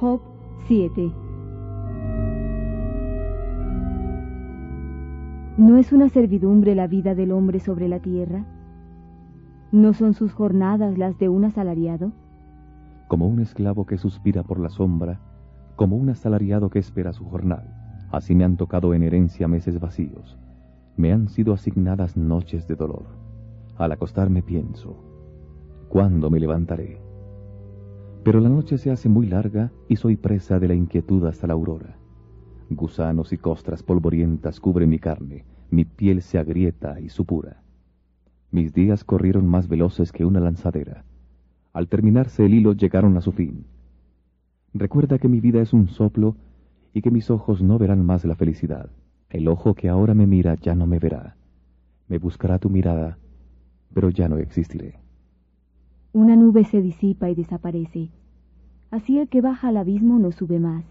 Job 7. ¿No es una servidumbre la vida del hombre sobre la tierra? ¿No son sus jornadas las de un asalariado? Como un esclavo que suspira por la sombra, como un asalariado que espera su jornal, así me han tocado en herencia meses vacíos, me han sido asignadas noches de dolor. Al acostarme pienso, ¿cuándo me levantaré? Pero la noche se hace muy larga y soy presa de la inquietud hasta la aurora. Gusanos y costras polvorientas cubren mi carne, mi piel se agrieta y supura. Mis días corrieron más veloces que una lanzadera. Al terminarse el hilo llegaron a su fin. Recuerda que mi vida es un soplo y que mis ojos no verán más la felicidad. El ojo que ahora me mira ya no me verá. Me buscará tu mirada, pero ya no existiré. Una nube se disipa y desaparece. Así el que baja al abismo no sube más.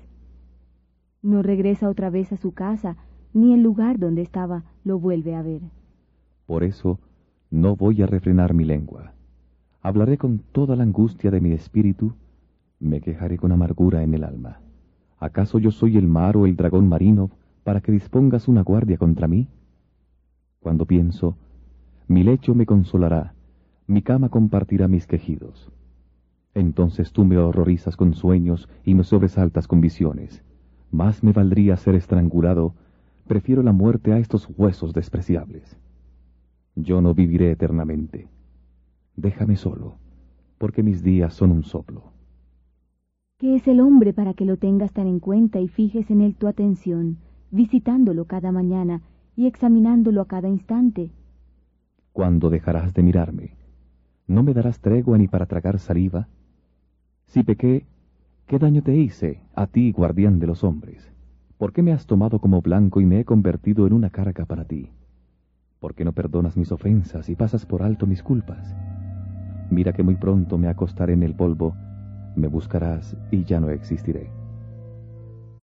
No regresa otra vez a su casa, ni el lugar donde estaba lo vuelve a ver. Por eso no voy a refrenar mi lengua. Hablaré con toda la angustia de mi espíritu, me quejaré con amargura en el alma. ¿Acaso yo soy el mar o el dragón marino para que dispongas una guardia contra mí? Cuando pienso, mi lecho me consolará, mi cama compartirá mis quejidos. Entonces tú me horrorizas con sueños y me sobresaltas con visiones. Más me valdría ser estrangulado, prefiero la muerte a estos huesos despreciables. Yo no viviré eternamente. Déjame solo, porque mis días son un soplo. ¿Qué es el hombre para que lo tengas tan en cuenta y fijes en él tu atención, visitándolo cada mañana y examinándolo a cada instante? ¿Cuándo dejarás de mirarme? ¿No me darás tregua ni para tragar saliva? Si pequé, ¿qué daño te hice, a ti, guardián de los hombres? ¿Por qué me has tomado como blanco y me he convertido en una carga para ti? ¿Por qué no perdonas mis ofensas y pasas por alto mis culpas? Mira que muy pronto me acostaré en el polvo, me buscarás y ya no existiré.